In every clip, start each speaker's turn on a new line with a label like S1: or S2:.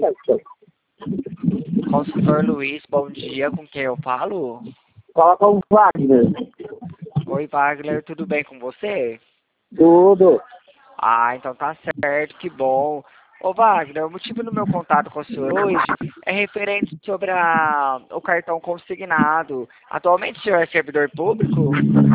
S1: conversa?
S2: Consultor Luiz, bom dia, com quem eu falo?
S1: Fala com o Wagner.
S2: Oi, Wagner, tudo bem com você?
S1: Tudo.
S2: Ah, então tá certo, que bom. Ô, Wagner, o motivo do meu contato com o senhor hoje é referente sobre o cartão consignado. Atualmente o senhor é servidor público?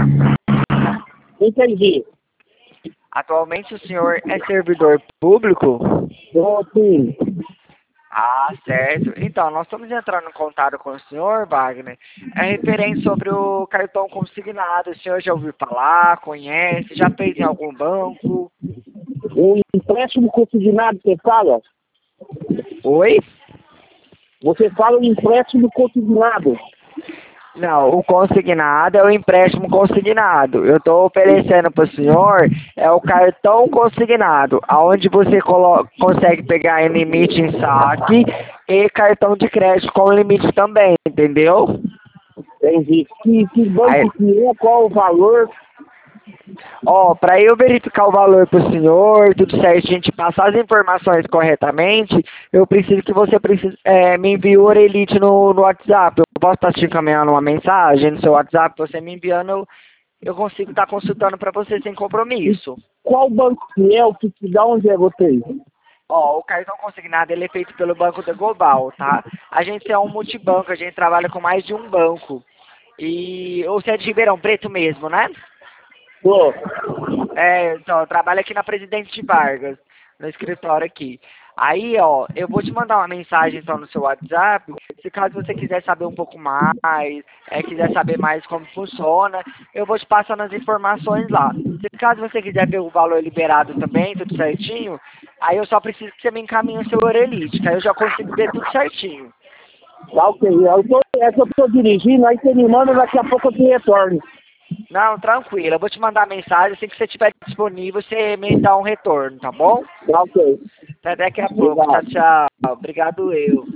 S1: Entendi.
S2: Atualmente o senhor é servidor público?
S1: Tô sim.
S2: Ah, certo. Então, nós estamos entrando em contato com o senhor, Wagner. É referente sobre o cartão consignado. O senhor já ouviu falar, conhece, já fez em algum banco?
S1: Um empréstimo consignado, você fala?
S2: Oi?
S1: Você fala em empréstimo consignado.
S2: Não, o consignado é o empréstimo consignado. Eu estou oferecendo para o senhor é o cartão consignado, aonde você consegue pegar em limite em saque e cartão de crédito com limite também, entendeu?
S1: Entendi. Que
S2: Aí,
S1: banco que é? Qual o valor?
S2: ó, para eu verificar o valor para o senhor, tudo certo, a gente passar as informações corretamente, eu preciso que você me envie o Orelite no WhatsApp. Eu posso estar te encaminhando uma mensagem no seu WhatsApp, você me enviando, eu consigo estar consultando para você sem compromisso.
S1: Qual banco que é? O que dá onde é você?
S2: Ó, o cartão consignado ele é feito pelo Banco da Global, tá? A gente é um multibanco, a gente trabalha com mais de um banco. E você é de Ribeirão Preto mesmo, né?
S1: Tô.
S2: É, então, eu trabalho aqui na Presidente Vargas, no escritório aqui. Aí, ó, eu vou te mandar uma mensagem então no seu WhatsApp, se caso você quiser saber um pouco mais, quiser saber mais como funciona, eu vou te passando as informações lá. Se caso você quiser ver o valor liberado também, tudo certinho, aí eu só preciso que você me encaminhe o seu Orelite, que aí eu já consigo ver tudo certinho.
S1: Tá ok. É que eu tô dirigindo, aí você me manda, daqui a pouco eu te retorno.
S2: Não, tranquilo, eu vou te mandar a mensagem, assim que você estiver disponível, você me dá um retorno, tá bom?
S1: Tá ok.
S2: Até daqui a pouco. Tchau,
S1: Obrigado.
S2: tchau. Obrigado eu.